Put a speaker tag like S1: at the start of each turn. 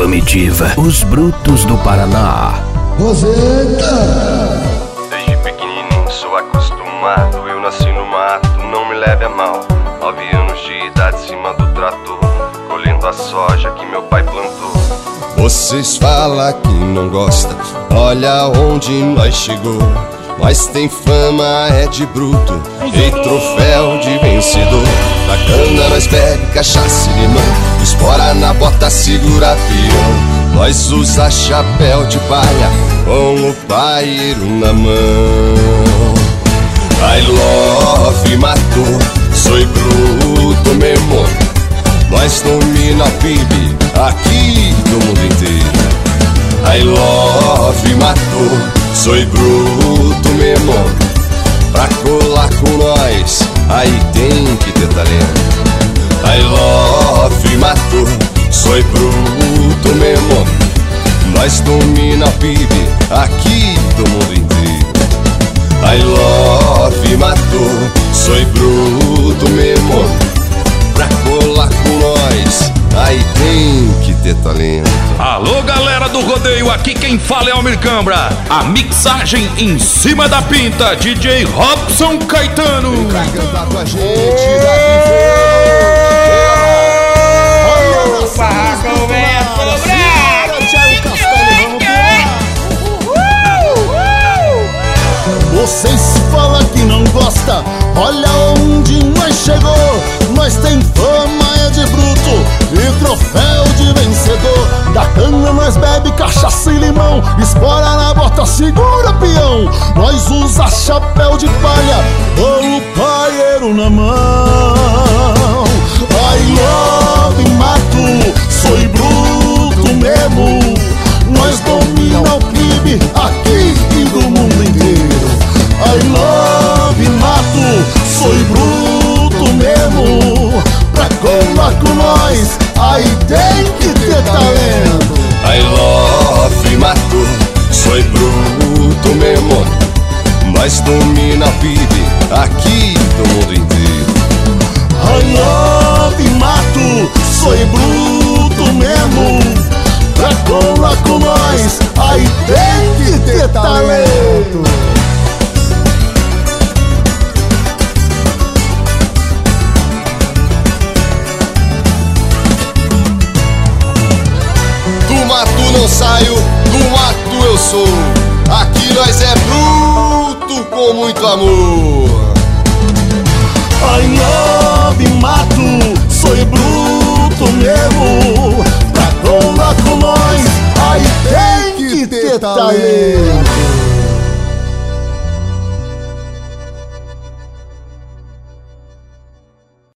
S1: Comitiva, os brutos do Paraná.
S2: Roseta!
S3: Desde pequenininho sou acostumado, eu nasci no mato, não me leve a mal. 9 anos de idade em cima do trator, colhendo a soja que meu pai plantou. Vocês falam que não gosta, olha onde nós chegou. Nós tem fama, é de bruto, e troféu de vencedor. Na cana nós bebe cachaça e limão, espora na bota, segura peão. Nós usa chapéu de palha, com o paeiro na mão. I love matou, sou bruto mesmo. Nós domina PIB aqui do mundo inteiro. I love matou, sou bruto mesmo. Pra colar com nós, aí tem que ter talento. I love matou, sou bruto mesmo. Nós domina PIB aqui do mundo inteiro. I love matou, sou bruto mesmo. Pra colar com nós, aí tem que ter talento.
S4: Alô, galera do rodeio, aqui quem fala é Almir Cambra. A mixagem em cima da pinta, DJ Robson Caetano.
S3: Vai cantar com a gente,
S5: O barraco vem sobrar.
S2: Vocês falam que não gosta, olha onde nós chegou. Nós tem fama, é de bruto e troféu de vencedor. Da cana nós bebe cachaça e limão, espora na bota, segura peão. Nós usa chapéu de palha, com o paeiro na mão. I love mato, sou bruto mesmo. Nós domina o PIB aqui e do mundo inteiro. I love mato, sou bruto mesmo. Pra colar com nós, aí tem que ter talento.
S3: I love matou, sou bruto mesmo. Nós domina PIB aqui do mundo inteiro.
S2: I love mato, sou bruto mesmo. Pra colar com nós, aí tem que ter talento.
S3: Do mato não saio, do mato eu sou. Aqui nós é bruto com muito amor.
S2: I love mato, sou bruto mesmo. Pra colar com nós, aí tem que ter talento.